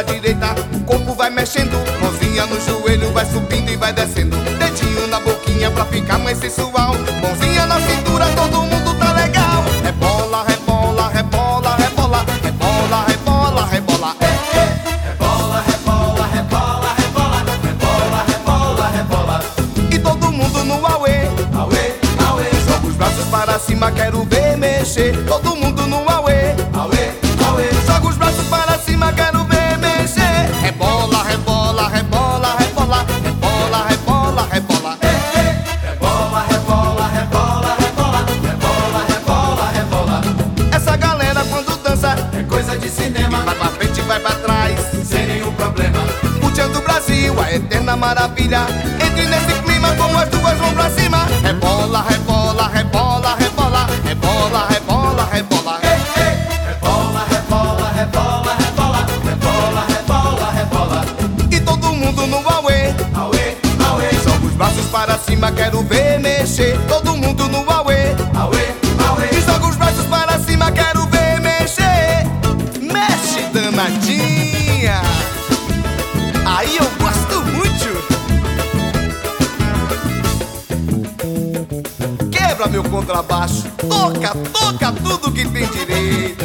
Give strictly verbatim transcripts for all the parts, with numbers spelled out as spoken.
pra direita, o corpo vai mexendo. Mãozinha no joelho, vai subindo e vai descendo. Dedinho na boquinha pra ficar mais sensual. Mãozinha na cintura, todo mundo tá legal. Rebola, rebola, rebola, rebola. Rebola, rebola, rebola. É, é. Rebola, rebola, rebola, rebola. Rebola, rebola, rebola. E todo mundo no auê. Auê, auê. Joga os braços para cima, quero ver mexer. Todo mundo no auê. Auê, auê. Joga os braços para cima, quero ver mexer. Rebola, rebola, rebola, rebola. Rebola, rebola, rebola. Rebola, rebola, rebola, rebola. Rebola, rebola, rebola. Essa galera quando dança É coisa de cinema, vai pra frente e vai pra trás. sem nenhum problema. Curtindo o Brasil, a eterna maravilha. Entre nesse clima com as duas mãos pra cima. Rebola, rebola, rebola, rebola. Rebola, rebola, rebola. Rebola, rebola, rebola, rebola. Rebola, rebola, rebola. E todo mundo no auê. Auê, auê. Joga os braços para cima, quero ver mexer. Todo mundo no auê. Auê, auê. E joga os braços para cima, quero ver mexer. Mexe, danadinha. Aí eu gosto muito. Quebra meu contrabaixo. Toca, toca tudo que tem direito.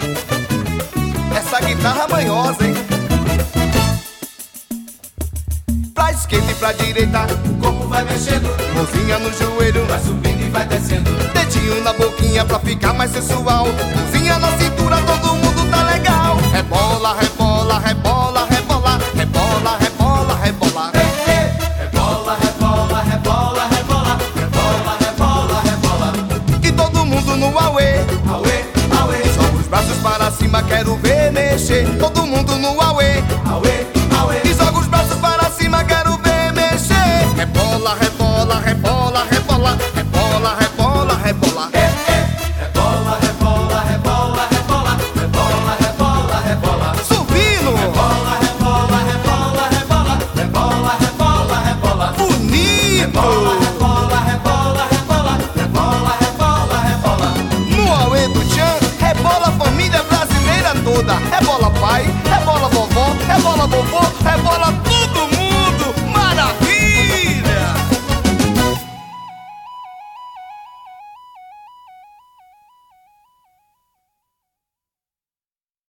Essa guitarra manhosa, hein? Pra esquerda e pra direita, O corpo vai mexendo, mãozinha no joelho, vai subindo e vai descendo. dedinho na boquinha pra ficar mais sensual. Mãozinha na cintura, todo mundo tá legal. Rebola, rebola.